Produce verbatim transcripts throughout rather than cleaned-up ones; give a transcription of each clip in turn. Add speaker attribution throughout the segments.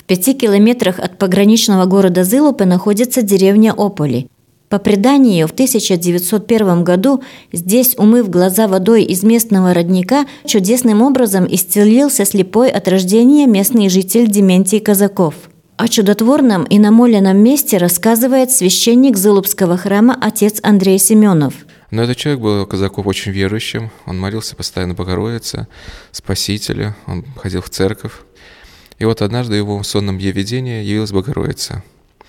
Speaker 1: В пяти километрах от пограничного города Зылупы находится деревня Ополи. По преданию, в тысяча девятьсот первом году здесь, умыв глаза водой из местного родника, чудесным образом исцелился слепой от рождения местный житель Дементий Казаков. О чудотворном и намоленном месте рассказывает священник Зылупского храма отец Андрей Семенов.
Speaker 2: Но этот человек был, Казаков, очень верующим. Он молился постоянно Богородице, Спасителю, он ходил в церковь. И вот однажды его в сонном видении явилась Богородица.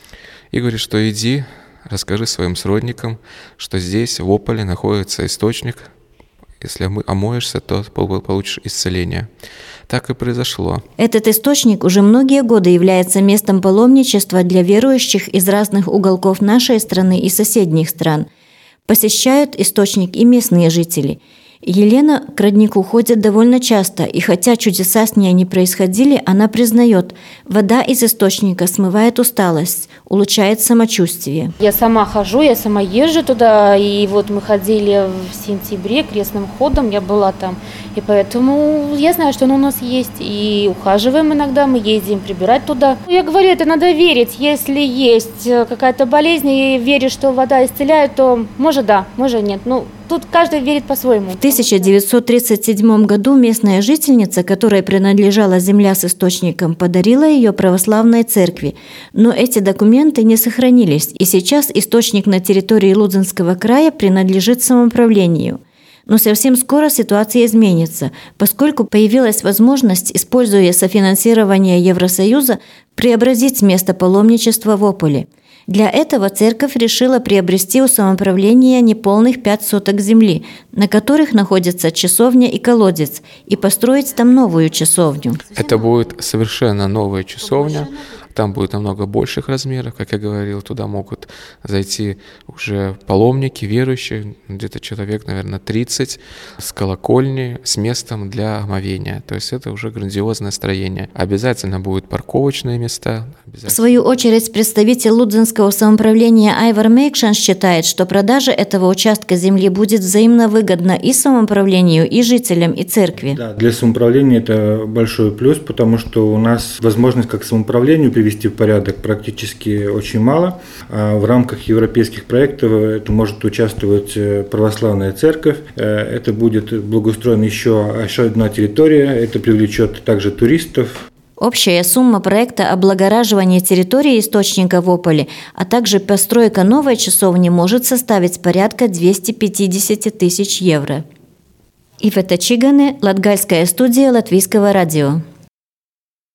Speaker 2: И говорит, что иди, расскажи своим сродникам, что здесь, в Ополе, находится источник. Если омоешься, то получишь исцеление. Так и произошло.
Speaker 1: Этот источник уже многие годы является местом паломничества для верующих из разных уголков нашей страны и соседних стран. Посещают источник и местные жители. Елена к роднику ходит довольно часто, и хотя чудеса с ней не происходили, она признает, вода из источника смывает усталость, улучшает самочувствие.
Speaker 3: Я сама хожу, я сама езжу туда, и вот мы ходили в сентябре крестным ходом, я была там, и поэтому я знаю, что оно у нас есть, и ухаживаем иногда, мы ездим прибирать туда. Я говорю, это надо верить, если есть какая-то болезнь, и веришь, что вода исцеляет, то может да, может нет, ну тут каждый верит по-своему.
Speaker 1: В тысяча девятьсот тридцать седьмом году местная жительница, которой принадлежала земля с источником, подарила ее православной церкви. Но эти документы не сохранились, и сейчас источник на территории Лудзенского края принадлежит самоуправлению. Но совсем скоро ситуация изменится, поскольку появилась возможность, используя софинансирование Евросоюза, преобразить место паломничества в Ополе. Для этого церковь решила приобрести у самоуправления неполных пять соток земли, на которых находится часовня и колодец, и построить там новую часовню.
Speaker 2: Это будет совершенно новая часовня. Там будет намного больших размеров, как я говорил, туда могут зайти уже паломники, верующие, где-то человек, наверное, тридцать, с колокольней, с местом для омовения. То есть это уже грандиозное строение. Обязательно будут парковочные места.
Speaker 1: В свою очередь, представитель Лудзенского самоуправления Айвар Мейкшан считает, что продажа этого участка земли будет взаимно выгодна и самоуправлению, и жителям, и церкви.
Speaker 4: Да, для самоуправления это большой плюс, потому что у нас возможность как самоуправлению привести в порядок практически очень мало. А в рамках европейских проектов это может участвовать православная церковь. Это будет благоустроена еще, еще одна территория. Это привлечет также туристов.
Speaker 1: Общая сумма проекта облагораживания территории источника в Ополе, а также постройка новой часовни может составить порядка двести пятьдесят тысяч евро. Ивета Чигане, Латгальская студия Латвийского радио.